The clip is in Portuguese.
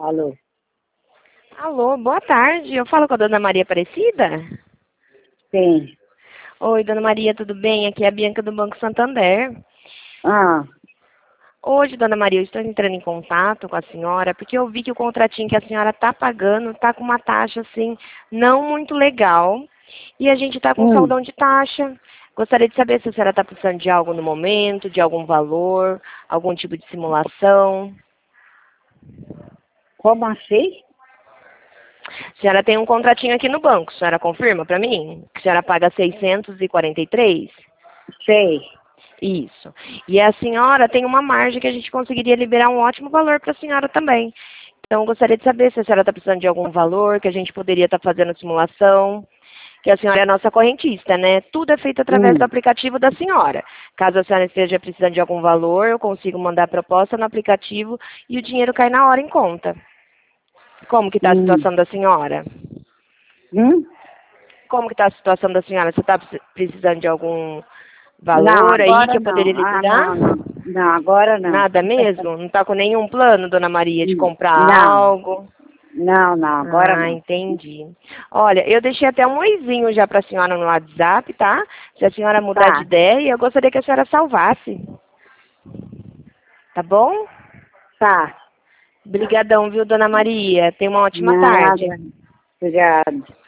Alô? Alô, boa tarde. Eu falo com a dona Maria Aparecida? Sim. Oi, dona Maria, tudo bem? Aqui é a Bianca do Banco Santander. Ah, Hoje, dona Maria, eu estou entrando em contato com a senhora porque eu vi que o contratinho que a senhora está pagando está com uma taxa, assim, não muito legal. E a gente está com saldão de taxa. Gostaria de saber se a senhora está precisando de algo no momento, de algum valor, algum tipo de simulação. como assim? A senhora tem um contratinho aqui no banco, a senhora confirma para mim? Que a senhora paga 643? Sei. Isso. E a senhora tem uma margem que a gente conseguiria liberar um ótimo valor para a senhora também. Então, eu gostaria de saber se a senhora está precisando de algum valor, que a gente poderia estar fazendo simulação, que a senhora é a nossa correntista, né? Tudo é feito através do aplicativo da senhora. Caso a senhora esteja precisando de algum valor, eu consigo mandar a proposta no aplicativo e o dinheiro cai na hora em conta. Como que está a situação da senhora? Como que está a situação da senhora? Você está precisando de algum Não, valor aí que agora eu poderia não. Ah, liberar? não, não. Não, agora não. Nada mesmo? Não está com nenhum plano, dona Maria, de comprar Não, algo? não, não, agora Ah, não. entendi. Olha, eu deixei até um oizinho já para a senhora no WhatsApp, tá? Se a senhora mudar de Tá, ideia, eu gostaria que a senhora salvasse. Tá bom? tá. Obrigadão, viu, dona Maria? Tenha uma ótima Nada. tarde. Obrigada.